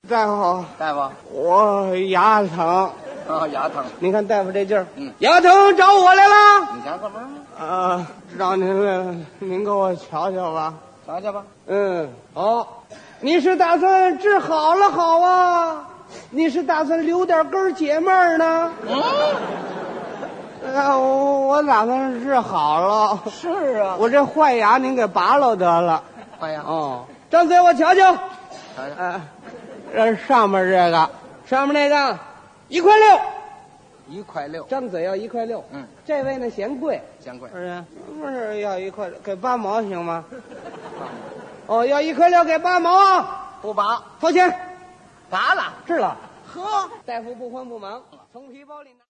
大夫， 大夫， 我牙疼。 啊，牙疼。 你看大夫这劲儿， 嗯， 牙疼找我来了。 你想干嘛？ 找您来了，您给我瞧瞧吧。 瞧瞧吧。 好，你是打算治好了好啊？你是打算留点根解闷呢？我打算治好了。 是啊， 我这坏牙您给拔了得了。 坏牙。 哦，张嘴我瞧瞧。 瞧瞧。 这上面这个，上面那个1.6块。 1.6块。 张嘴要1.6块。这位呢嫌贵。 嫌贵。 不是要1块6，给8毛行吗？哦，要1.6块给8毛啊！ 不拔， 掏钱。 拔了， 治了。 呵， 大夫不慌不忙，从皮包里拿。